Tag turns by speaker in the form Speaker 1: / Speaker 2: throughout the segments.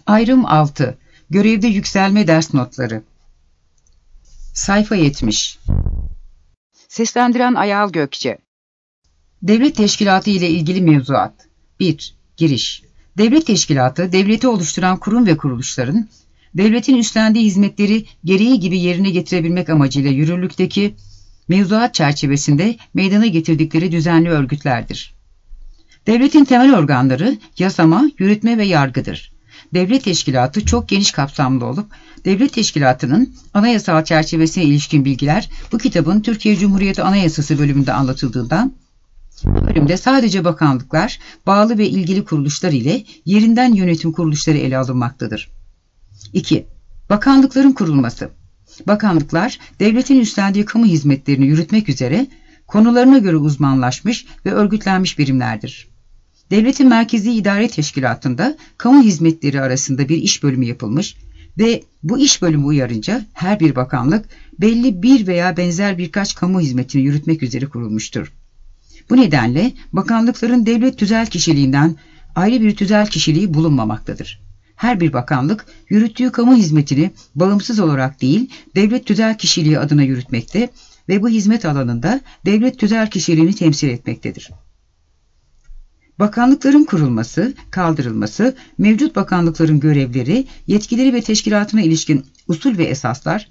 Speaker 1: Ayrım 6. Görevde yükselme ders notları. Sayfa 70. Seslendiren Ayal Gökçe. Devlet Teşkilatı ile ilgili mevzuat. 1. Giriş. Devlet Teşkilatı, devleti oluşturan kurum ve kuruluşların, devletin üstlendiği hizmetleri gereği gibi yerine getirebilmek amacıyla yürürlükteki mevzuat çerçevesinde meydana getirdikleri düzenli örgütlerdir. Devletin temel organları yasama, yürütme ve yargıdır. Devlet teşkilatı çok geniş kapsamlı olup, devlet teşkilatının anayasal çerçevesine ilişkin bilgiler bu kitabın Türkiye Cumhuriyeti Anayasası bölümünde anlatıldığından, bu bölümde sadece bakanlıklar, bağlı ve ilgili kuruluşlar ile yerinden yönetim kuruluşları ele alınmaktadır. 2. Bakanlıkların kurulması. Bakanlıklar, devletin üstlendiği kamu hizmetlerini yürütmek üzere konularına göre uzmanlaşmış ve örgütlenmiş birimlerdir. Devletin merkezi idare teşkilatında kamu hizmetleri arasında bir iş bölümü yapılmış ve bu iş bölümü uyarınca her bir bakanlık belli bir veya benzer birkaç kamu hizmetini yürütmek üzere kurulmuştur. Bu nedenle bakanlıkların devlet tüzel kişiliğinden ayrı bir tüzel kişiliği bulunmamaktadır. Her bir bakanlık yürüttüğü kamu hizmetini bağımsız olarak değil, devlet tüzel kişiliği adına yürütmekte ve bu hizmet alanında devlet tüzel kişiliğini temsil etmektedir. Bakanlıkların kurulması, kaldırılması, mevcut bakanlıkların görevleri, yetkileri ve teşkilatına ilişkin usul ve esaslar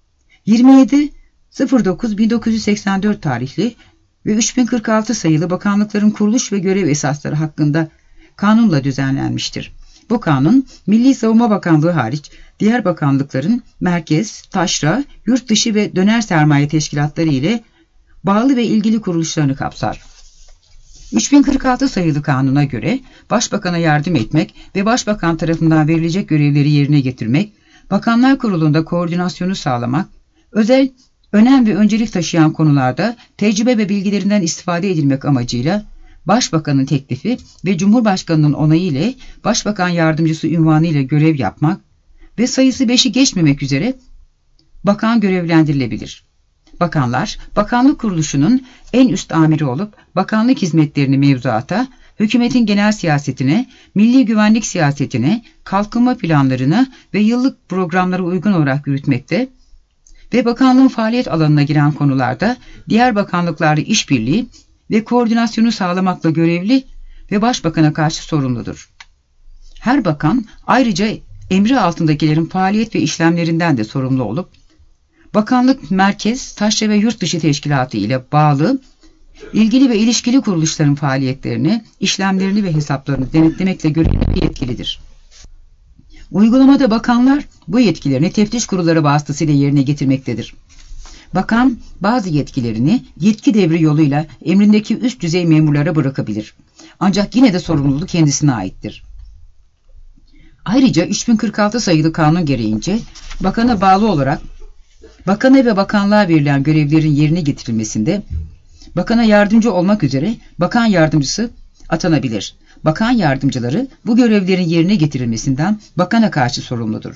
Speaker 1: 27.09.1984 tarihli ve 3046 sayılı bakanlıkların kuruluş ve görev esasları hakkında kanunla düzenlenmiştir. Bu kanun, Milli Savunma Bakanlığı hariç diğer bakanlıkların merkez, taşra, yurt dışı ve döner sermaye teşkilatları ile bağlı ve ilgili kuruluşlarını kapsar. 3046 sayılı kanuna göre Başbakan'a yardım etmek ve Başbakan tarafından verilecek görevleri yerine getirmek, Bakanlar Kurulu'nda koordinasyonu sağlamak, özel, önem ve öncelik taşıyan konularda tecrübe ve bilgilerinden istifade edilmek amacıyla Başbakanın teklifi ve Cumhurbaşkanı'nın onayı ile Başbakan Yardımcısı unvanı ile görev yapmak ve sayısı 5'i geçmemek üzere bakan görevlendirilebilir. Bakanlar, bakanlık kuruluşunun en üst amiri olup bakanlık hizmetlerini mevzuata, hükümetin genel siyasetine, milli güvenlik siyasetine, kalkınma planlarına ve yıllık programlara uygun olarak yürütmekte ve bakanlığın faaliyet alanına giren konularda diğer bakanlıklarla işbirliği ve koordinasyonu sağlamakla görevli ve başbakana karşı sorumludur. Her bakan ayrıca emri altındakilerin faaliyet ve işlemlerinden de sorumlu olup, bakanlık merkez, taşra ve yurt dışı teşkilatı ile bağlı, ilgili ve ilişkili kuruluşların faaliyetlerini, işlemlerini ve hesaplarını denetlemekle görevli ve yetkilidir. Uygulamada bakanlar bu yetkilerini teftiş kurulları vasıtasıyla yerine getirmektedir. Bakan bazı yetkilerini yetki devri yoluyla emrindeki üst düzey memurlara bırakabilir. Ancak yine de sorumluluk kendisine aittir. Ayrıca 3046 sayılı kanun gereğince bakana bağlı olarak bakana ve bakanlığa verilen görevlerin yerine getirilmesinde bakana yardımcı olmak üzere bakan yardımcısı atanabilir. Bakan yardımcıları bu görevlerin yerine getirilmesinden bakana karşı sorumludur.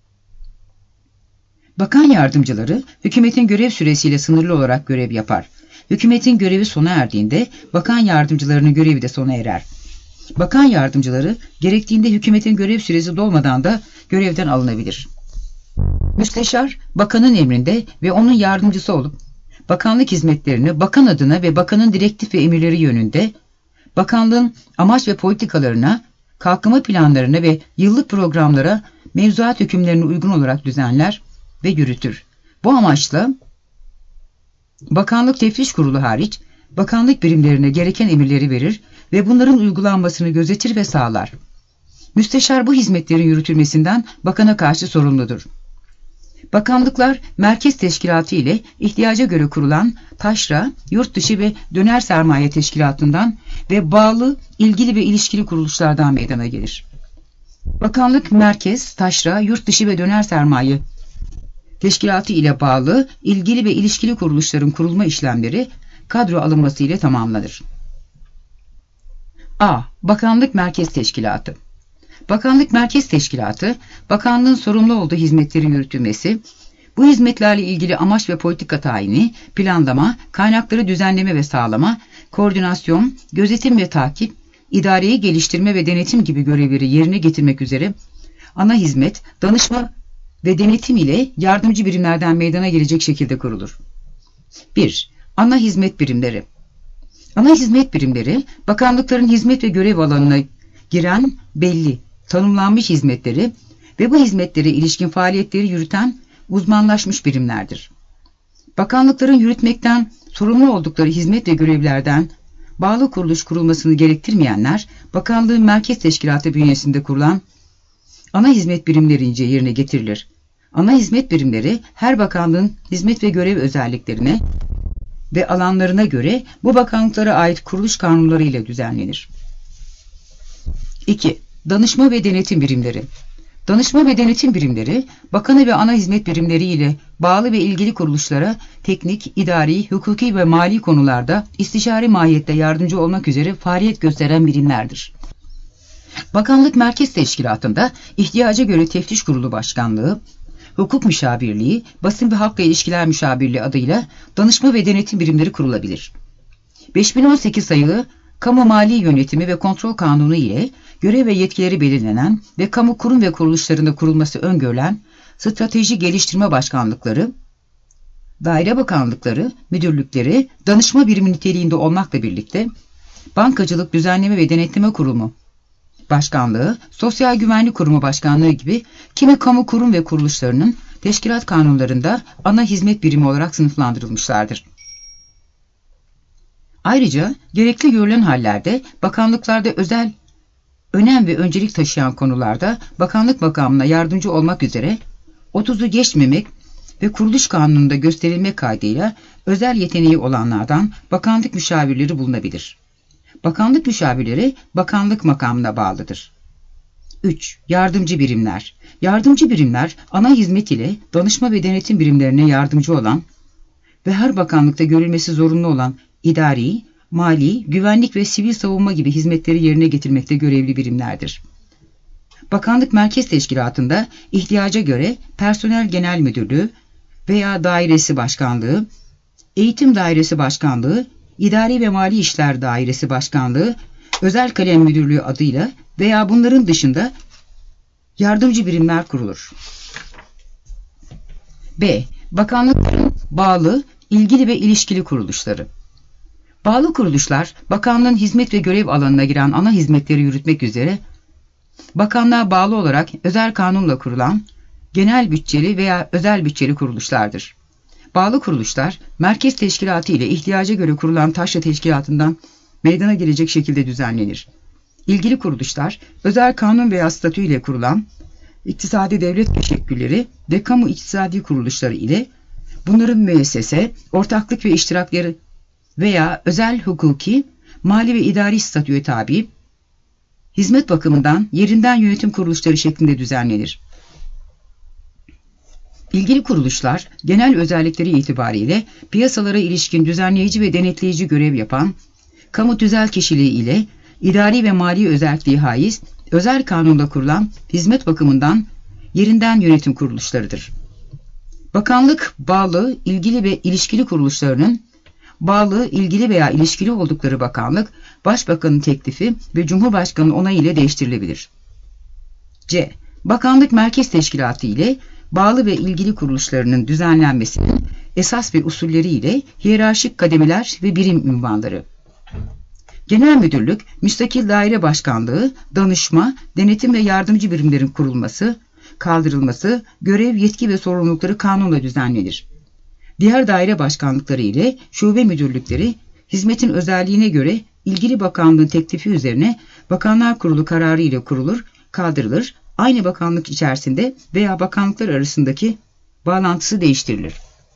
Speaker 1: Bakan yardımcıları hükümetin görev süresiyle sınırlı olarak görev yapar. Hükümetin görevi sona erdiğinde bakan yardımcılarının görevi de sona erer. Bakan yardımcıları gerektiğinde hükümetin görev süresi dolmadan da görevden alınabilir. Müsteşar, bakanın emrinde ve onun yardımcısı olup, bakanlık hizmetlerini bakan adına ve bakanın direktif ve emirleri yönünde, bakanlığın amaç ve politikalarına, kalkınma planlarına ve yıllık programlara mevzuat hükümlerine uygun olarak düzenler ve yürütür. Bu amaçla Bakanlık Teftiş Kurulu hariç, bakanlık birimlerine gereken emirleri verir ve bunların uygulanmasını gözetir ve sağlar. Müsteşar bu hizmetlerin yürütülmesinden bakana karşı sorumludur. Bakanlıklar, merkez teşkilatı ile ihtiyaca göre kurulan taşra, yurt dışı ve döner sermaye teşkilatından ve bağlı, ilgili ve ilişkili kuruluşlardan meydana gelir. Bakanlık, merkez, taşra, yurt dışı ve döner sermaye teşkilatı ile bağlı, ilgili ve ilişkili kuruluşların kurulma işlemleri kadro alınması ile tamamlanır. A. Bakanlık Merkez Teşkilatı. Bakanlık Merkez Teşkilatı, bakanlığın sorumlu olduğu hizmetlerin yürütülmesi, bu hizmetlerle ilgili amaç ve politika tayini, planlama, kaynakları düzenleme ve sağlama, koordinasyon, gözetim ve takip, idareyi geliştirme ve denetim gibi görevleri yerine getirmek üzere ana hizmet, danışma ve denetim ile yardımcı birimlerden meydana gelecek şekilde kurulur. 1. Ana hizmet birimleri. Ana hizmet birimleri, bakanlıkların hizmet ve görev alanına giren belli, tanımlanmış hizmetleri ve bu hizmetlere ilişkin faaliyetleri yürüten uzmanlaşmış birimlerdir. Bakanlıkların yürütmekten sorumlu oldukları hizmet ve görevlerden bağlı kuruluş kurulmasını gerektirmeyenler, bakanlığın merkez teşkilatı bünyesinde kurulan ana hizmet birimlerince yerine getirilir. Ana hizmet birimleri her bakanlığın hizmet ve görev özelliklerine ve alanlarına göre bu bakanlıklara ait kuruluş kanunları ile düzenlenir. 2. Danışma ve denetim birimleri. Danışma ve denetim birimleri, bakanı ve ana hizmet birimleri ile bağlı ve ilgili kuruluşlara teknik, idari, hukuki ve mali konularda istişare mahiyette yardımcı olmak üzere faaliyet gösteren birimlerdir. Bakanlık Merkez Teşkilatı'nda ihtiyaca göre Teftiş Kurulu Başkanlığı, Hukuk Müşavirliği, Basın ve Halkla İlişkiler Müşavirliği adıyla danışma ve denetim birimleri kurulabilir. 5018 sayılı Kamu Mali Yönetimi ve Kontrol Kanunu ile görev ve yetkileri belirlenen ve kamu kurum ve kuruluşlarında kurulması öngörülen strateji geliştirme başkanlıkları, daire bakanlıkları, müdürlükleri, danışma birimi niteliğinde olmakla birlikte Bankacılık Düzenleme ve Denetleme Kurumu Başkanlığı, Sosyal Güvenlik Kurumu Başkanlığı gibi kimi kamu kurum ve kuruluşlarının teşkilat kanunlarında ana hizmet birimi olarak sınıflandırılmışlardır. Ayrıca gerekli görülen hallerde bakanlıklarda özel önem ve öncelik taşıyan konularda bakanlık makamına yardımcı olmak üzere 30'u geçmemek ve kuruluş kanununda gösterilmek kaydıyla özel yeteneği olanlardan bakanlık müşavirleri bulunabilir. Bakanlık müşavirleri bakanlık makamına bağlıdır. 3. Yardımcı birimler. Yardımcı birimler ana hizmet ile danışma ve denetim birimlerine yardımcı olan ve her bakanlıkta görülmesi zorunlu olan idari, mali, güvenlik ve sivil savunma gibi hizmetleri yerine getirmekte görevli birimlerdir. Bakanlık Merkez Teşkilatı'nda ihtiyaca göre Personel Genel Müdürlüğü veya Dairesi Başkanlığı, Eğitim Dairesi Başkanlığı, İdari ve Mali İşler Dairesi Başkanlığı, Özel Kalem Müdürlüğü adıyla veya bunların dışında yardımcı birimler kurulur. B. Bakanlıkların bağlı, ilgili ve ilişkili kuruluşları. Bağlı kuruluşlar, bakanlığın hizmet ve görev alanına giren ana hizmetleri yürütmek üzere, bakanlığa bağlı olarak özel kanunla kurulan, genel bütçeli veya özel bütçeli kuruluşlardır. Bağlı kuruluşlar, merkez teşkilatı ile ihtiyaca göre kurulan taşra teşkilatından meydana gelecek şekilde düzenlenir. İlgili kuruluşlar, özel kanun veya statü ile kurulan, iktisadi devlet teşekkülleri ve kamu iktisadi kuruluşları ile bunların müessese, ortaklık ve iştirakleri veya özel hukuki, mali ve idari statüye tabi, hizmet bakımından yerinden yönetim kuruluşları şeklinde düzenlenir. İlgili kuruluşlar, genel özellikleri itibariyle piyasalara ilişkin düzenleyici ve denetleyici görev yapan, kamu tüzel kişiliği ile idari ve mali özelliği haiz, özel kanunda kurulan hizmet bakımından yerinden yönetim kuruluşlarıdır. Bakanlık, bağlı, ilgili ve ilişkili kuruluşlarının bağlı, ilgili veya ilişkili oldukları bakanlık, Başbakanın teklifi ve Cumhurbaşkanı onayı ile değiştirilebilir. C. Bakanlık Merkez Teşkilatı ile bağlı ve ilgili kuruluşlarının düzenlenmesinin esas ve usulleri ile hiyerarşik kademeler ve birim ünvanları. Genel müdürlük, müstakil daire başkanlığı, danışma, denetim ve yardımcı birimlerin kurulması, kaldırılması, görev, yetki ve sorumlulukları kanunla düzenlenir. Diğer daire başkanlıkları ile şube müdürlükleri, hizmetin özelliğine göre ilgili bakanlığın teklifi üzerine Bakanlar Kurulu kararı ile kurulur, kaldırılır, aynı bakanlık içerisinde veya bakanlıklar arasındaki bağlantısı değiştirilir.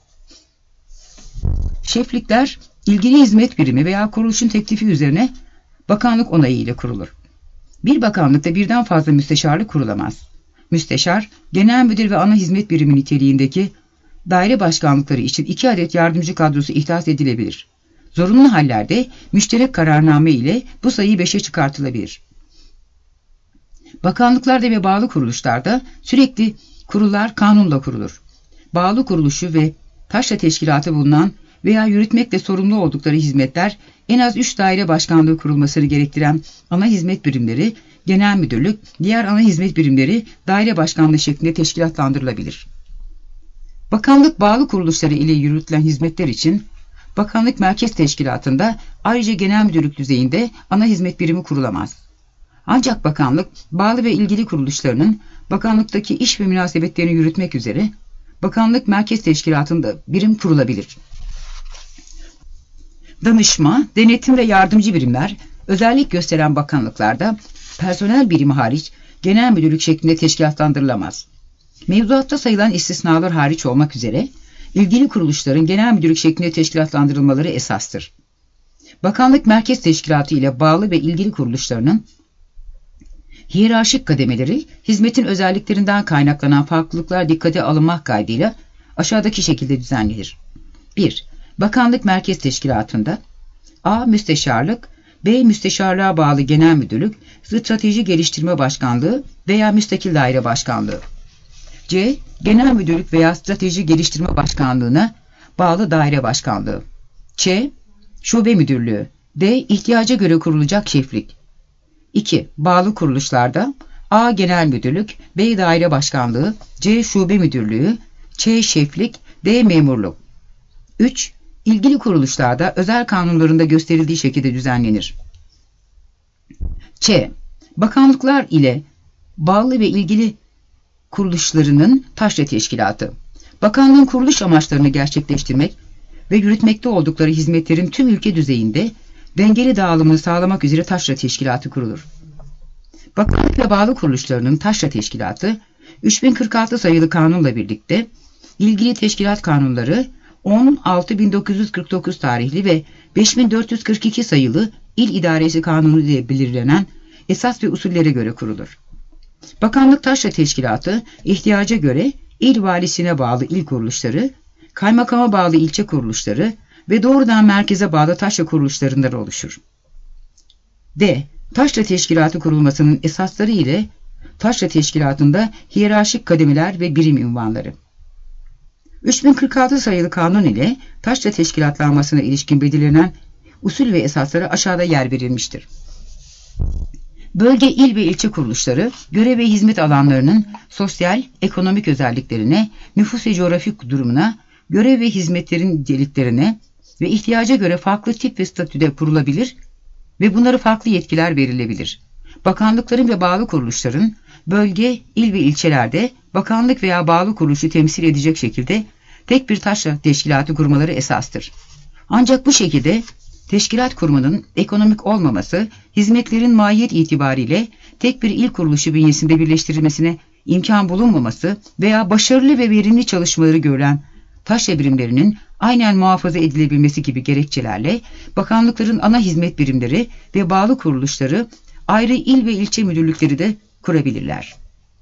Speaker 1: Şeflikler, ilgili hizmet birimi veya kuruluşun teklifi üzerine bakanlık onayı ile kurulur. Bir bakanlıkta birden fazla müsteşarlık kurulamaz. Müsteşar, genel müdür ve ana hizmet birimi niteliğindeki daire başkanlıkları için 2 adet yardımcı kadrosu ihdas edilebilir. Zorunlu hallerde müşterek kararname ile bu sayı 5'e çıkartılabilir. Bakanlıklarda ve bağlı kuruluşlarda sürekli kurullar kanunla kurulur. Bağlı kuruluşu ve taşra teşkilatı bulunan veya yürütmekle sorumlu oldukları hizmetler en az 3 daire başkanlığı kurulmasını gerektiren ana hizmet birimleri genel müdürlük, diğer ana hizmet birimleri daire başkanlığı şeklinde teşkilatlandırılabilir. Bakanlık bağlı kuruluşları ile yürütülen hizmetler için Bakanlık Merkez Teşkilatı'nda ayrıca genel müdürlük düzeyinde ana hizmet birimi kurulamaz. Ancak bakanlık bağlı ve ilgili kuruluşlarının bakanlıktaki iş ve münasebetlerini yürütmek üzere Bakanlık Merkez Teşkilatı'nda birim kurulabilir. Danışma, denetim ve yardımcı birimler özellik gösteren bakanlıklarda personel birimi hariç genel müdürlük şeklinde teşkilatlandırılamaz. Mevzuatta sayılan istisnalar hariç olmak üzere ilgili kuruluşların genel müdürlük şeklinde teşkilatlandırılmaları esastır. Bakanlık Merkez Teşkilatı ile bağlı ve ilgili kuruluşlarının hiyerarşik kademeleri, hizmetin özelliklerinden kaynaklanan farklılıklar dikkate alınmak kaydıyla aşağıdaki şekilde düzenlenir. 1. Bakanlık Merkez Teşkilatı'nda A. Müsteşarlık, B. Müsteşarlığa bağlı genel müdürlük, strateji geliştirme başkanlığı veya müstakil daire başkanlığı. C. Genel müdürlük veya strateji geliştirme başkanlığına bağlı daire başkanlığı. Ç. Şube müdürlüğü. D. İhtiyaca göre kurulacak şeflik. 2. Bağlı kuruluşlarda A. Genel müdürlük, B. Daire başkanlığı, C. Şube müdürlüğü, Ç. Şeflik, D. Memurluk. 3. İlgili kuruluşlarda özel kanunlarında gösterildiği şekilde düzenlenir. Ç. Bakanlıklar ile bağlı ve ilgili kuruluşlarının taşra teşkilatı. Bakanlığın kuruluş amaçlarını gerçekleştirmek ve yürütmekte oldukları hizmetlerin tüm ülke düzeyinde dengeli dağılımını sağlamak üzere taşra teşkilatı kurulur. Bakanlık ve bağlı kuruluşlarının taşra teşkilatı 3046 sayılı kanunla birlikte ilgili teşkilat kanunları 10.6.1949 tarihli ve 5442 sayılı İl İdaresi Kanunu ile belirlenen esas ve usullere göre kurulur. Bakanlık taşra teşkilatı ihtiyaca göre il valisine bağlı il kuruluşları, kaymakama bağlı ilçe kuruluşları ve doğrudan merkeze bağlı taşra kuruluşlarından oluşur. D. Taşra teşkilatı kurulmasının esasları ile taşra teşkilatında hiyerarşik kademeler ve birim ünvanları. 3046 sayılı kanun ile taşra teşkilatlanmasına ilişkin belirlenen usul ve esasları aşağıda yer verilmiştir. Bölge, il ve ilçe kuruluşları, görev ve hizmet alanlarının sosyal, ekonomik özelliklerine, nüfus ve coğrafik durumuna, görev ve hizmetlerin niteliklerine ve ihtiyaca göre farklı tip ve statüde kurulabilir ve bunlara farklı yetkiler verilebilir. Bakanlıkların ve bağlı kuruluşların, bölge, il ve ilçelerde bakanlık veya bağlı kuruluşu temsil edecek şekilde tek bir taşra teşkilatı kurmaları esastır. Ancak bu şekilde teşkilat kurmanın ekonomik olmaması, hizmetlerin mahiyet itibariyle tek bir il kuruluşu bünyesinde birleştirilmesine imkan bulunmaması veya başarılı ve verimli çalışmaları görülen taşra birimlerinin aynen muhafaza edilebilmesi gibi gerekçelerle bakanlıkların ana hizmet birimleri ve bağlı kuruluşları ayrı il ve ilçe müdürlükleri de kurabilirler.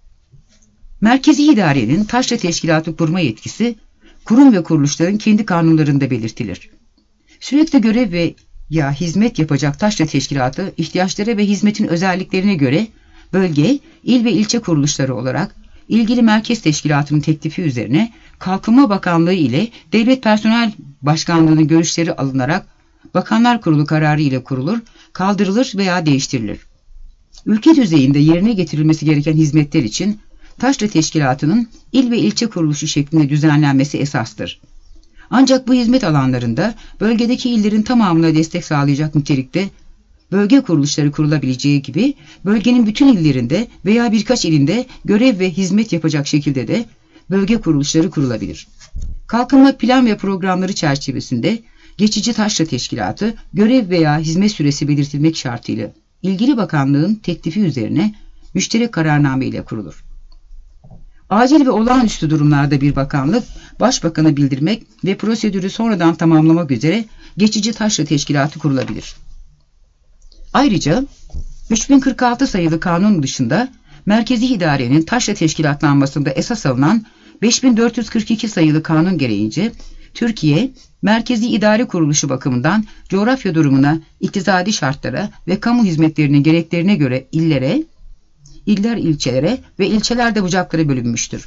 Speaker 1: Merkezi idarenin taşra teşkilatı kurma yetkisi, kurum ve kuruluşların kendi kanunlarında belirtilir. Sürekli görev ve ya hizmet yapacak taşra teşkilatı ihtiyaçlara ve hizmetin özelliklerine göre bölge, il ve ilçe kuruluşları olarak ilgili merkez teşkilatının teklifi üzerine Kalkınma Bakanlığı ile Devlet Personel Başkanlığı'nın görüşleri alınarak Bakanlar Kurulu kararı ile kurulur, kaldırılır veya değiştirilir. Ülke düzeyinde yerine getirilmesi gereken hizmetler için taşra teşkilatının il ve ilçe kuruluşu şeklinde düzenlenmesi esastır. Ancak bu hizmet alanlarında bölgedeki illerin tamamına destek sağlayacak nitelikte bölge kuruluşları kurulabileceği gibi bölgenin bütün illerinde veya birkaç ilinde görev ve hizmet yapacak şekilde de bölge kuruluşları kurulabilir. Kalkınma plan ve programları çerçevesinde geçici taşra teşkilatı görev veya hizmet süresi belirtilmek şartıyla ilgili bakanlığın teklifi üzerine müşterek kararname ile kurulur. Acil ve olağanüstü durumlarda bir bakanlık, başbakana bildirmek ve prosedürü sonradan tamamlamak üzere geçici taşra teşkilatı kurulabilir. Ayrıca 3046 sayılı kanun dışında merkezi idarenin taşra teşkilatlanmasında esas alınan 5442 sayılı kanun gereğince Türkiye, merkezi idare kuruluşu bakımından coğrafya durumuna, iktisadi şartlara ve kamu hizmetlerinin gereklerine göre iller ilçelere ve ilçeler de bucaklara bölünmüştür.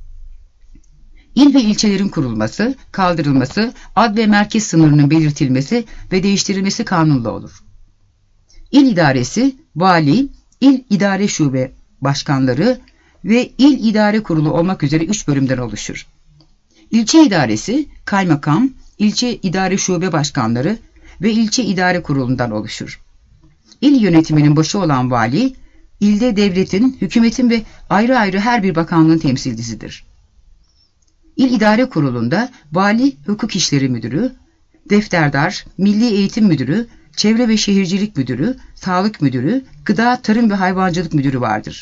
Speaker 1: İl ve ilçelerin kurulması, kaldırılması, ad ve merkez sınırının belirtilmesi ve değiştirilmesi kanunla olur. İl idaresi, vali, İl İdare Şube Başkanları ve İl İdare Kurulu olmak üzere 3 bölümden oluşur. İlçe idaresi, kaymakam, ilçe idare şube başkanları ve ilçe idare kurulundan oluşur. İl yönetiminin başı olan vali, ilde devletin, hükümetin ve ayrı ayrı her bir bakanlığın temsilcisidir. İl İdare Kurulu'nda vali, hukuk işleri müdürü, defterdar, milli eğitim müdürü, çevre ve şehircilik müdürü, sağlık müdürü, gıda, tarım ve hayvancılık müdürü vardır.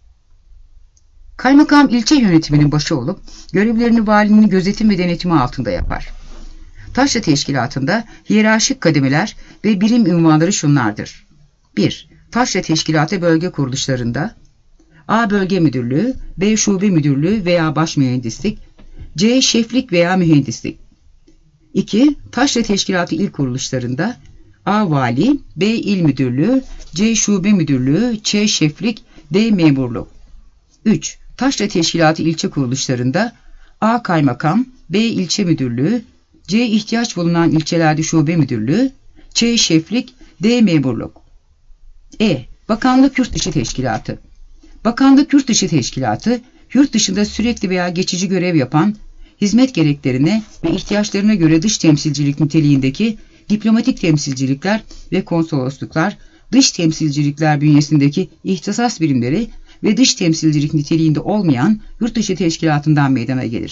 Speaker 1: Kaymakam ilçe yönetiminin başı olup görevlerini valinin gözetim ve denetimi altında yapar. Taşra Teşkilatı'nda hiyerarşik kademeler ve birim ünvanları şunlardır. 1. Taşra Teşkilatı bölge kuruluşlarında A. Bölge Müdürlüğü, B. Şube Müdürlüğü veya Baş Mühendislik, C. Şeflik veya Mühendislik. 2. Taşra Teşkilatı il kuruluşlarında A. Vali, B. İl Müdürlüğü, C. Şube Müdürlüğü, C. Şeflik, D. Memurluk. 3. Taşra Teşkilatı ilçe kuruluşlarında A. Kaymakam, B. İlçe Müdürlüğü, C. ihtiyaç bulunan ilçelerde Şube Müdürlüğü, C. Şeflik, D. Memurluk. Bakanlık Yurtdışı Teşkilatı. Bakanlık Yurtdışı Teşkilatı, yurt dışında sürekli veya geçici görev yapan, hizmet gereklerine ve ihtiyaçlarına göre dış temsilcilik niteliğindeki diplomatik temsilcilikler ve konsolosluklar, dış temsilcilikler bünyesindeki ihtisas birimleri ve dış temsilcilik niteliğinde olmayan yurtdışı teşkilatından meydana gelir.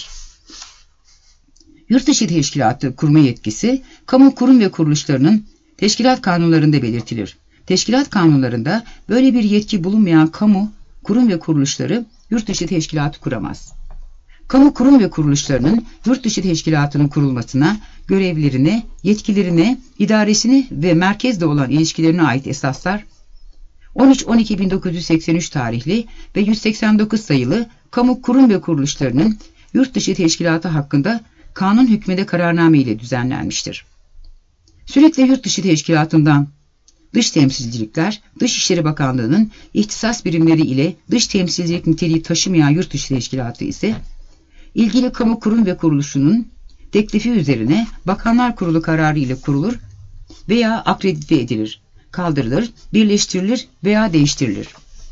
Speaker 1: Yurtdışı teşkilatı kurma yetkisi, kamu kurum ve kuruluşlarının teşkilat kanunlarında belirtilir. Teşkilat kanunlarında böyle bir yetki bulunmayan kamu, kurum ve kuruluşları yurtdışı teşkilatı kuramaz. Kamu kurum ve kuruluşlarının yurtdışı teşkilatının kurulmasına, görevlerine, yetkilerine, idaresine ve merkezle olan ilişkilerine ait esaslar, 13-12-1983 tarihli ve 189 sayılı kamu kurum ve kuruluşlarının yurtdışı teşkilatı hakkında kanun hükmünde kararname ile düzenlenmiştir. Sürekli yurtdışı teşkilatından dış temsilcilikler, Dışişleri Bakanlığı'nın ihtisas birimleri ile dış temsilcilik niteliği taşımayan yurtdışı teşkilatı ise, ilgili kamu kurum ve kuruluşunun teklifi üzerine Bakanlar Kurulu kararı ile kurulur veya akredite edilir, kaldırılır, birleştirilir veya değiştirilir.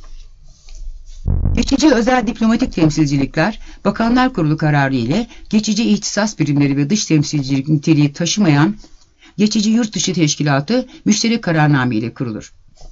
Speaker 1: Geçici özel diplomatik temsilcilikler, Bakanlar Kurulu kararı ile geçici ihtisas birimleri ve dış temsilcilik niteliği taşımayan geçici yurtdışı teşkilatı müşterek kararname ile kurulur.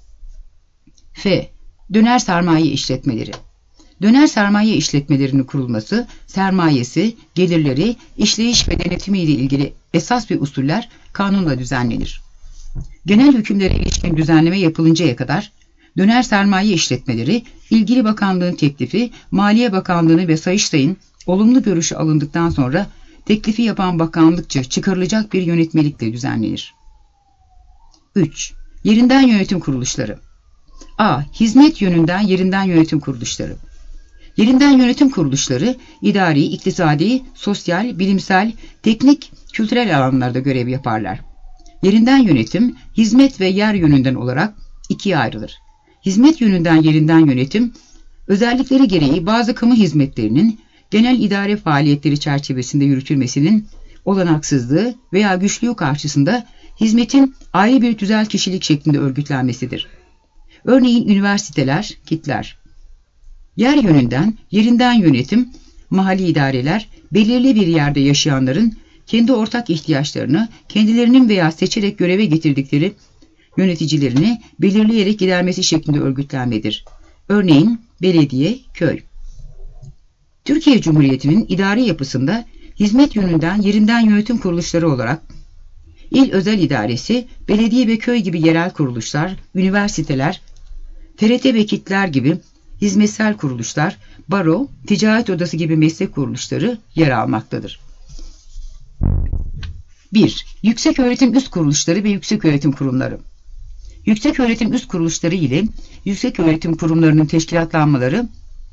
Speaker 1: Döner sermaye işletmeleri. Döner sermaye işletmelerinin kurulması, sermayesi, gelirleri, işleyiş ve denetimi ile ilgili esas ve usuller kanunla düzenlenir. Genel hükümlere ilişkin düzenleme yapılıncaya kadar döner sermaye işletmeleri, ilgili bakanlığın teklifi, Maliye Bakanlığı'nı ve Sayıştay'ın olumlu görüşü alındıktan sonra teklifi yapan bakanlıkça çıkarılacak bir yönetmelikle düzenlenir. 3. Yerinden yönetim kuruluşları. A. Hizmet yönünden yerinden yönetim kuruluşları. Yerinden yönetim kuruluşları, idari, iktisadi, sosyal, bilimsel, teknik, kültürel alanlarda görev yaparlar. Yerinden yönetim, hizmet ve yer yönünden olarak ikiye ayrılır. Hizmet yönünden yerinden yönetim, özellikleri gereği bazı kamu hizmetlerinin genel idare faaliyetleri çerçevesinde yürütülmesinin olanaksızlığı veya güçlüğü karşısında hizmetin ayrı bir tüzel kişilik şeklinde örgütlenmesidir. Örneğin üniversiteler, kitler. Yer yönünden yerinden yönetim, mahalli idareler, belirli bir yerde yaşayanların kendi ortak ihtiyaçlarını kendilerinin veya seçerek göreve getirdikleri yöneticilerini belirleyerek gidermesi şeklinde örgütlenmedir. Örneğin belediye, köy. Türkiye Cumhuriyeti'nin idari yapısında hizmet yönünden yerinden yönetim kuruluşları olarak İl Özel İdaresi, belediye ve köy gibi yerel kuruluşlar, üniversiteler, TRT ve kitler gibi hizmetsel kuruluşlar, baro, ticaret odası gibi meslek kuruluşları yer almaktadır. 1. Yükseköğretim üst kuruluşları ve yükseköğretim kurumları. Yükseköğretim üst kuruluşları ile yükseköğretim kurumlarının teşkilatlanmaları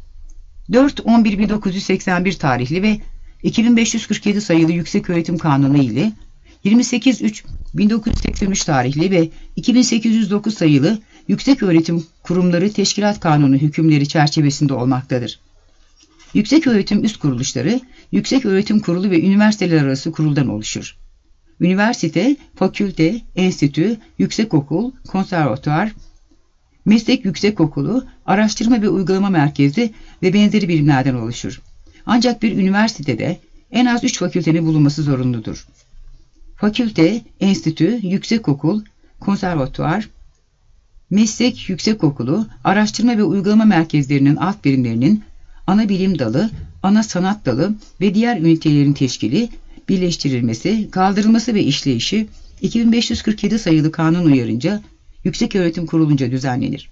Speaker 1: 4-11-1981 tarihli ve 2547 sayılı Yükseköğretim Kanunu ile 28-3-1983 tarihli ve 2809 sayılı Yükseköğretim Kurumları Teşkilat Kanunu hükümleri çerçevesinde olmaktadır. Yükseköğretim üst kuruluşları, Yükseköğretim Kurulu ve üniversiteler arası kuruldan oluşur. Üniversite, fakülte, enstitü, yüksekokul, konservatuvar, Meslek yüksekokulu, araştırma ve uygulama merkezi ve benzeri birimlerden oluşur. Ancak bir üniversitede en az 3 fakültenin bulunması zorunludur. Fakülte, enstitü, yüksekokul, konservatuvar, meslek yüksekokulu, araştırma ve uygulama merkezlerinin alt birimlerinin ana bilim dalı, ana sanat dalı ve diğer ünitelerin teşkili, birleştirilmesi, kaldırılması ve işleyişi 2547 sayılı kanun uyarınca Yükseköğretim Kurulu'nca düzenlenir.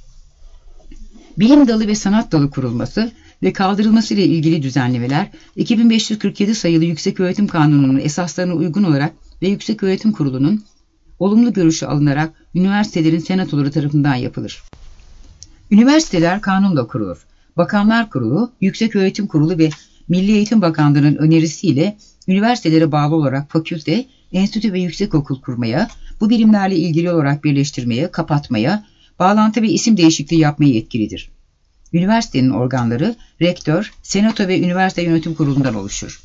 Speaker 1: Bilim dalı ve sanat dalı kurulması ve kaldırılması ile ilgili düzenlemeler 2547 sayılı Yükseköğretim Kanunu'nun esaslarına uygun olarak ve Yükseköğretim Kurulu'nun olumlu görüşü alınarak üniversitelerin senatoları tarafından yapılır. Üniversiteler kanunla kurulur. Bakanlar Kurulu, Yükseköğretim Kurulu ve Milli Eğitim Bakanlığı'nın önerisiyle üniversitelere bağlı olarak fakülte, enstitü ve yüksekokul kurmaya, bu birimlerle ilgili olarak birleştirmeye, kapatmaya, bağlantı ve isim değişikliği yapmaya yetkilidir. Üniversitenin organları, rektör, senato ve üniversite yönetim kurulundan oluşur.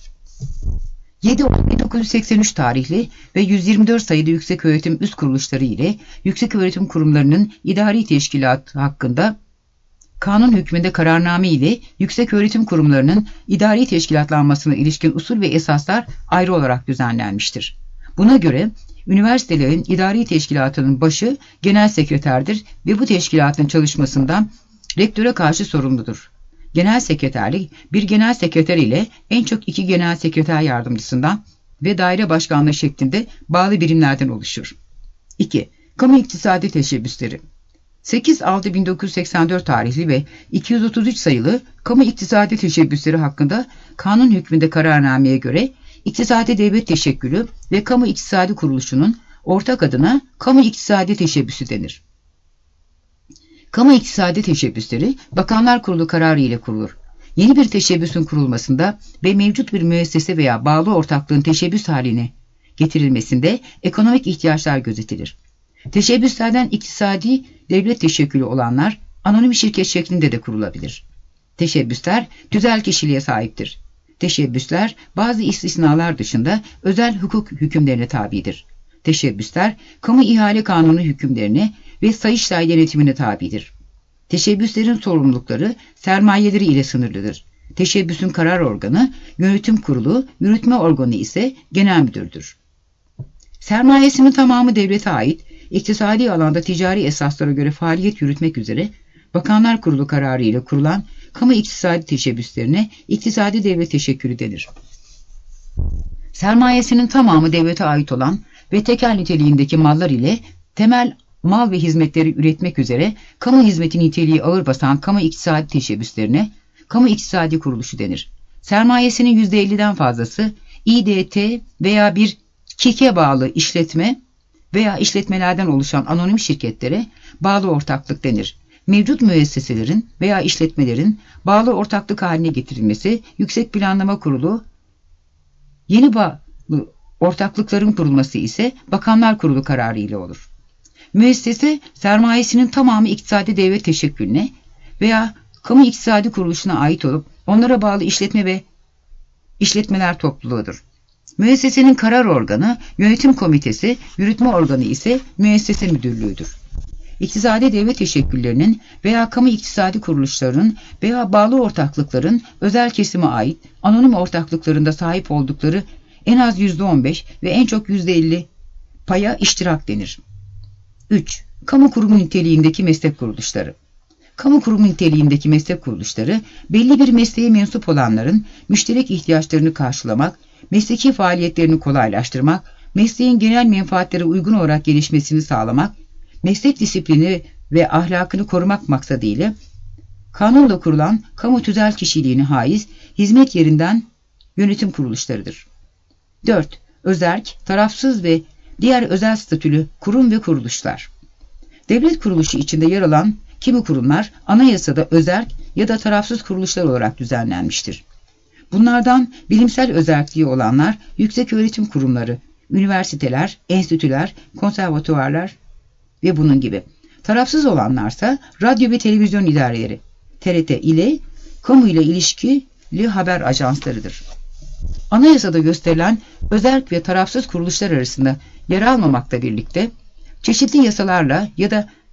Speaker 1: 7 Ocak 1983 tarihli ve 124 sayılı yükseköğretim üst kuruluşları ile yükseköğretim kurumlarının idari teşkilatı hakkında kanun hükmünde kararname ile yükseköğretim kurumlarının idari teşkilatlanmasına ilişkin usul ve esaslar ayrı olarak düzenlenmiştir. Buna göre üniversitelerin idari teşkilatının başı genel sekreterdir ve bu teşkilatın çalışmasından rektöre karşı sorumludur. Genel sekreterlik bir genel sekreter ile en çok 2 genel sekreter yardımcısından ve daire başkanlığı şeklinde bağlı birimlerden oluşur. 2. Kamu iktisadi teşebbüsleri 8-6-1984 tarihli ve 233 sayılı kamu iktisadi teşebbüsleri hakkında kanun hükmünde kararnameye göre İktisadi Devlet Teşekkülü ve Kamu İktisadi Kuruluşu'nun ortak adına Kamu İktisadi Teşebbüsü denir. Kamu iktisadi teşebbüsleri Bakanlar Kurulu kararı ile kurulur. Yeni bir teşebbüsün kurulmasında ve mevcut bir müessese veya bağlı ortaklığın teşebbüs haline getirilmesinde ekonomik ihtiyaçlar gözetilir. Teşebbüslerden iktisadi devlet teşekkülü olanlar anonim şirket şeklinde de kurulabilir. Teşebbüsler tüzel kişiliğe sahiptir. Teşebbüsler bazı istisnalar dışında özel hukuk hükümlerine tabidir. Teşebbüsler kamu ihale kanunu hükümlerine ve Sayıştay denetimine tabidir. Teşebbüslerin sorumlulukları sermayeleri ile sınırlıdır. Teşebbüsün karar organı yönetim kurulu, yürütme organı ise genel müdürdür. Sermayesinin tamamı devlete ait, iktisadi alanda ticari esaslara göre faaliyet yürütmek üzere Bakanlar Kurulu kararı ile kurulan kamu iktisadi teşebbüslerine iktisadi devlet teşekkülü denir. Sermayesinin tamamı devlete ait olan ve tekel niteliğindeki mallar ile temel mal ve hizmetleri üretmek üzere kamu hizmeti niteliği ağır basan kamu iktisadi teşebbüslerine kamu iktisadi kuruluşu denir. Sermayesinin %50'den fazlası İDT veya bir KİK'e bağlı işletme veya işletmelerden oluşan anonim şirketlere bağlı ortaklık denir. Mevcut müesseselerin veya işletmelerin bağlı ortaklık haline getirilmesi Yüksek Planlama Kurulu, yeni bağlı ortaklıkların kurulması ise Bakanlar Kurulu kararı ile olur. Müessese sermayesinin tamamı iktisadi devlet teşekkülüne veya kamu iktisadi kuruluşuna ait olup onlara bağlı işletme ve işletmeler topluluğudur. Müessesenin karar organı yönetim komitesi, yürütme organı ise müessese müdürlüğüdür. İktisadi devlet teşekküllerinin veya kamu iktisadi kuruluşlarının veya bağlı ortaklıkların özel kesime ait anonim ortaklıklarında sahip oldukları en az %15 ve en çok %50 paya iştirak denir. 3. Kamu kurumu niteliğindeki meslek kuruluşları. Kamu kurumu niteliğindeki meslek kuruluşları belli bir mesleğe mensup olanların müşterek ihtiyaçlarını karşılamak, mesleki faaliyetlerini kolaylaştırmak, mesleğin genel menfaatlere uygun olarak gelişmesini sağlamak, meslek disiplini ve ahlakını korumak maksadıyla kanunla kurulan kamu tüzel kişiliğine haiz hizmet yerinden yönetim kuruluşlarıdır. 4. Özerk, tarafsız ve diğer özel statülü kurum ve kuruluşlar. Devlet kuruluşu içinde yer alan kimi kurumlar anayasada özerk ya da tarafsız kuruluşlar olarak düzenlenmiştir. Bunlardan bilimsel özerkliği olanlar yükseköğretim kurumları, üniversiteler, enstitüler, konservatuvarlar ve bunun gibi. Tarafsız olanlarsa radyo ve televizyon idareleri, TRT ile kamu ile ilişkili haber ajanslarıdır. Anayasada gösterilen özerk ve tarafsız kuruluşlar arasında yer almamakla birlikte çeşitli yasalarla ya da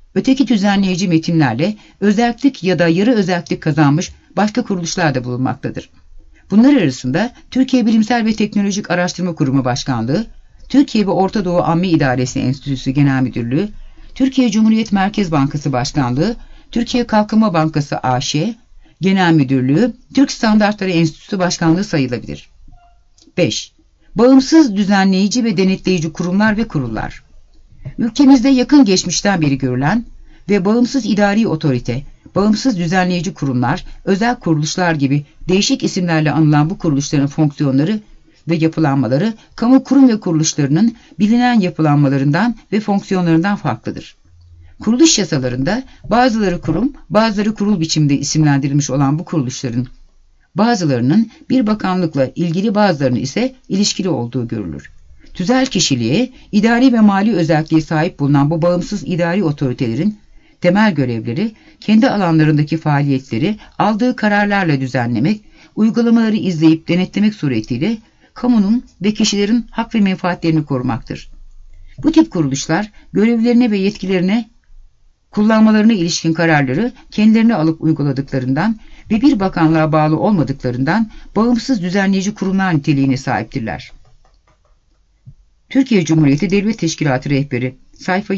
Speaker 1: öteki düzenleyici metinlerle özellik ya da yarı özellik kazanmış başka kuruluşlar da bulunmaktadır. Bunlar arasında Türkiye Bilimsel ve Teknolojik Araştırma Kurumu Başkanlığı, Türkiye ve Orta Doğu Ammi İdaresi Enstitüsü Genel Müdürlüğü, Türkiye Cumhuriyet Merkez Bankası Başkanlığı, Türkiye Kalkınma Bankası AŞ, Genel Müdürlüğü, Türk Standartları Enstitüsü Başkanlığı sayılabilir. 5. Bağımsız düzenleyici ve denetleyici kurumlar ve kurullar. Ülkemizde yakın geçmişten beri görülen ve bağımsız idari otorite, bağımsız düzenleyici kurumlar, özel kuruluşlar gibi değişik isimlerle anılan bu kuruluşların fonksiyonları ve yapılanmaları, kamu kurum ve kuruluşlarının bilinen yapılanmalarından ve fonksiyonlarından farklıdır. Kuruluş yasalarında bazıları kurum, bazıları kurul biçiminde isimlendirilmiş olan bu kuruluşların bazılarının bir bakanlıkla ilgili, bazılarının ise ilişkili olduğu görülür. Tüzel kişiliğe, idari ve mali özelliğe sahip bulunan bu bağımsız idari otoritelerin temel görevleri, kendi alanlarındaki faaliyetleri aldığı kararlarla düzenlemek, uygulamaları izleyip denetlemek suretiyle kamunun ve kişilerin hak ve menfaatlerini korumaktır. Bu tip kuruluşlar görevlerine ve yetkilerine, kullanmalarına ilişkin kararları kendilerine alıp uyguladıklarından ve bir bakanlığa bağlı olmadıklarından bağımsız düzenleyici kurumlar niteliğine sahiptirler. Türkiye Cumhuriyeti Devlet Teşkilatı Rehberi, sayfa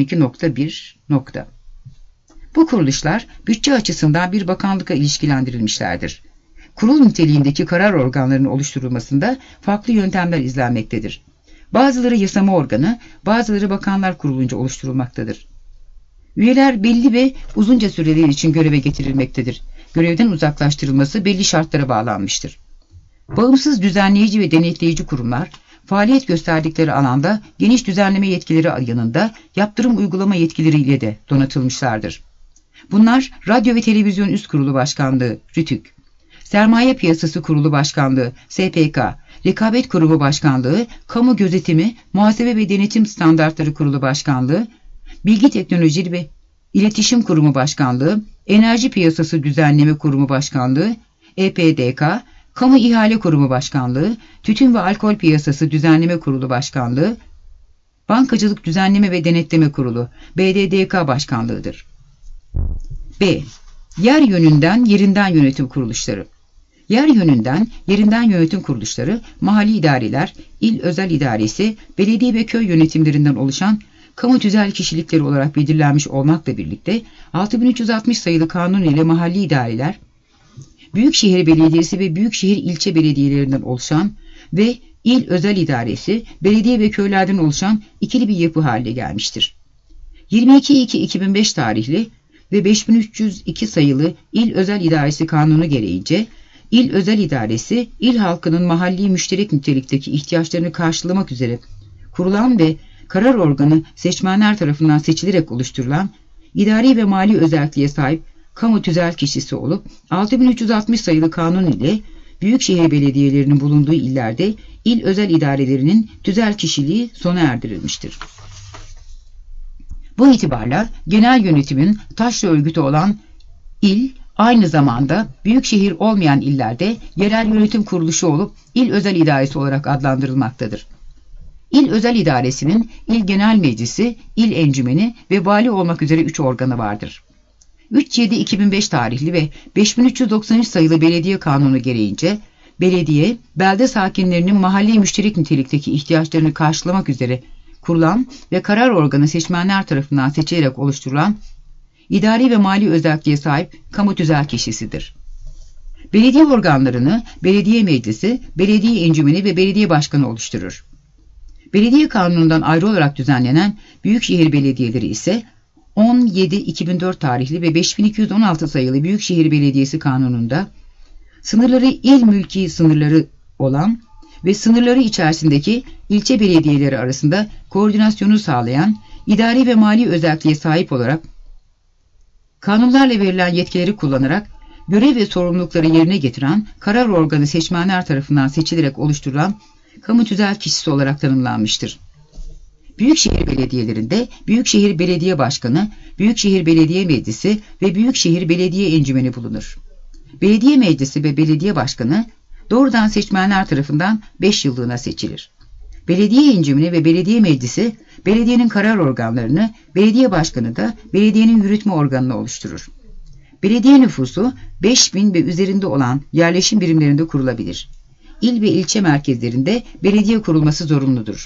Speaker 1: 712.1. Bu kuruluşlar bütçe açısından bir bakanlıkla ilişkilendirilmişlerdir. Kurul niteliğindeki karar organlarının oluşturulmasında farklı yöntemler izlenmektedir. Bazıları yasama organı, bazıları bakanlar kurulunca oluşturulmaktadır. Üyeler belli ve uzunca süreler için göreve getirilmektedir. Görevden uzaklaştırılması belli şartlara bağlanmıştır. Bağımsız düzenleyici ve denetleyici kurumlar, faaliyet gösterdikleri alanda geniş düzenleme yetkileri yanında yaptırım uygulama yetkileriyle de donatılmışlardır. Bunlar Radyo ve Televizyon Üst Kurulu Başkanlığı (RTÜK), Sermaye Piyasası Kurulu Başkanlığı (SPK), Rekabet Kurumu Başkanlığı, Kamu Gözetimi, Muhasebe ve Denetim Standartları Kurulu Başkanlığı, Bilgi Teknolojileri ve İletişim Kurumu Başkanlığı, Enerji Piyasası Düzenleme Kurumu Başkanlığı, EPDK, Kamu İhale Kurumu Başkanlığı, Tütün ve Alkol Piyasası Düzenleme Kurulu Başkanlığı, Bankacılık Düzenleme ve Denetleme Kurulu, BDDK Başkanlığı'dır. B. Yer yönünden yerinden yönetim kuruluşları. Yer yönünden yerinden yönetim kuruluşları, mahalli idareler, il özel idaresi, belediye ve köy yönetimlerinden oluşan kamu tüzel kişilikleri olarak belirlenmiş olmakla birlikte 6360 sayılı kanun ile mahalli idareler, Büyükşehir Belediyesi ve Büyükşehir ilçe belediyelerinden oluşan ve il özel idaresi, belediye ve köylerden oluşan ikili bir yapı haline gelmiştir. 22.2.2005 tarihli ve 5302 sayılı İl Özel İdaresi Kanunu gereğince, İl Özel İdaresi, il halkının mahalli müşterek nitelikteki ihtiyaçlarını karşılamak üzere kurulan ve karar organı seçmenler tarafından seçilerek oluşturulan, idari ve mali özelliğe sahip kamu tüzel kişisi olup 6360 sayılı kanun ile büyükşehir belediyelerinin bulunduğu illerde il özel idarelerinin tüzel kişiliği sona erdirilmiştir. Bu itibarla genel yönetimin taşra örgütü olan il, aynı zamanda büyükşehir olmayan illerde yerel yönetim kuruluşu olup il özel idaresi olarak adlandırılmaktadır. İl özel idaresinin il genel meclisi, il encümeni ve vali olmak üzere 3 organı vardır. 3.7.2005 tarihli ve 5393 sayılı belediye kanunu gereğince belediye, belde sakinlerinin mahalli müşterek nitelikteki ihtiyaçlarını karşılamak üzere kurulan ve karar organı seçmenler tarafından seçilerek oluşturulan idari ve mali özelliğe sahip kamu tüzel kişisidir. Belediye organlarını belediye meclisi, belediye encümeni ve belediye başkanı oluşturur. Belediye kanunundan ayrı olarak düzenlenen büyükşehir belediyeleri ise 17.2004 tarihli ve 5216 sayılı Büyükşehir Belediyesi Kanunu'nda sınırları il mülki sınırları olan ve sınırları içerisindeki ilçe belediyeleri arasında koordinasyonu sağlayan, idari ve mali özelliğe sahip olarak kanunlarla verilen yetkileri kullanarak görev ve sorumlulukları yerine getiren karar organı seçmenler tarafından seçilerek oluşturulan kamu tüzel kişisi olarak tanımlanmıştır. Büyükşehir belediyelerinde Büyükşehir Belediye Başkanı, Büyükşehir Belediye Meclisi ve Büyükşehir Belediye Encümeni bulunur. Belediye Meclisi ve Belediye Başkanı doğrudan seçmenler tarafından 5 yıllığına seçilir. Belediye encümeni ve belediye meclisi, belediyenin karar organlarını, belediye başkanı da belediyenin yürütme organını oluşturur. Belediye nüfusu 5000 ve üzerinde olan yerleşim birimlerinde kurulabilir. İl ve ilçe merkezlerinde belediye kurulması zorunludur.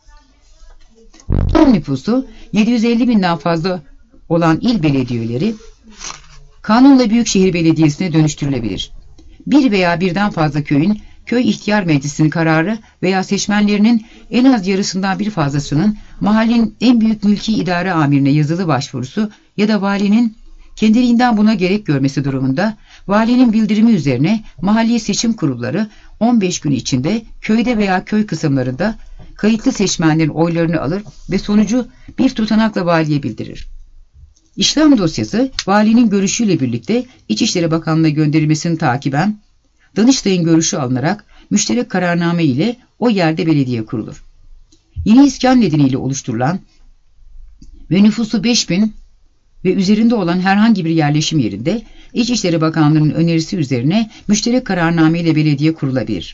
Speaker 1: Toplam nüfusu 750.000'den fazla olan il belediyeleri kanunla büyükşehir belediyesine dönüştürülebilir. Bir veya birden fazla köyün köy ihtiyar meclisinin kararı veya seçmenlerinin en az yarısından bir fazlasının mahallenin en büyük mülki idare amirine yazılı başvurusu ya da valinin kendiliğinden buna gerek görmesi durumunda valinin bildirimi üzerine mahalli seçim kurulları 15 gün içinde köyde veya köy kısımlarında kayıtlı seçmenlerin oylarını alır ve sonucu bir tutanakla valiye bildirir. İşlem dosyası valinin görüşüyle birlikte İçişleri Bakanlığı'na gönderilmesini takiben Danıştay'ın görüşü alınarak müşterek kararname ile o yerde belediye kurulur. Yeni iskan nedeniyle oluşturulan ve nüfusu 5000 ve üzerinde olan herhangi bir yerleşim yerinde İçişleri Bakanlığı'nın önerisi üzerine müşterek kararname ile belediye kurulabilir.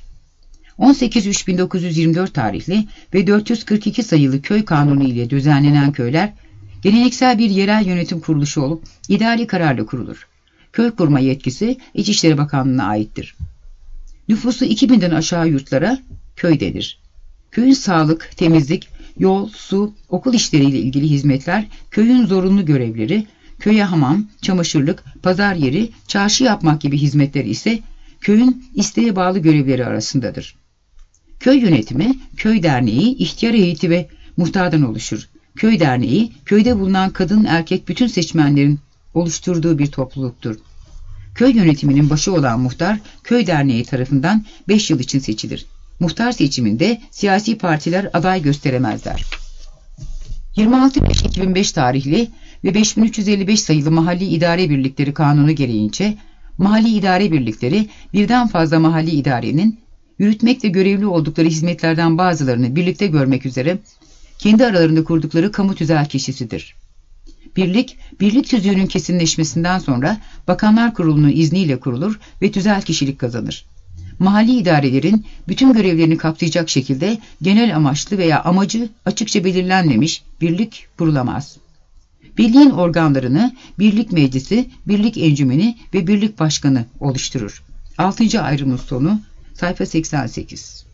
Speaker 1: 18.3.1924 tarihli ve 442 sayılı köy kanunu ile düzenlenen köyler geleneksel bir yerel yönetim kuruluşu olup idari kararla kurulur. Köy kurma yetkisi İçişleri Bakanlığı'na aittir. Nüfusu 2000'den aşağı yurtlara köy denir. Köyün sağlık, temizlik, yol, su, okul işleriyle ilgili hizmetler, köyün zorunlu görevleri, köye hamam, çamaşırlık, pazar yeri, çarşı yapmak gibi hizmetler ise köyün isteğe bağlı görevleri arasındadır. Köy yönetimi, köy derneği, ihtiyar heyeti ve muhtardan oluşur. Köy derneği, köyde bulunan kadın erkek bütün seçmenlerin oluşturduğu bir topluluktur. Köy yönetiminin başı olan muhtar, köy derneği tarafından 5 yıl için seçilir. Muhtar seçiminde siyasi partiler aday gösteremezler. 26.5.2005 tarihli ve 5355 sayılı Mahalli İdare Birlikleri Kanunu gereğince, mahalli idare birlikleri birden fazla mahalli idarenin yürütmekle görevli oldukları hizmetlerden bazılarını birlikte görmek üzere kendi aralarında kurdukları kamu tüzelkişisidir. Birlik tüzüğünün kesinleşmesinden sonra Bakanlar Kurulu'nun izniyle kurulur ve tüzelkişilik kazanır. Mahalli idarelerin bütün görevlerini kapsayacak şekilde genel amaçlı veya amacı açıkça belirlenmemiş birlik kurulamaz. Birliğin organlarını birlik meclisi, birlik encümeni ve birlik başkanı oluşturur. 6. ayrımın sonu sayfa 88.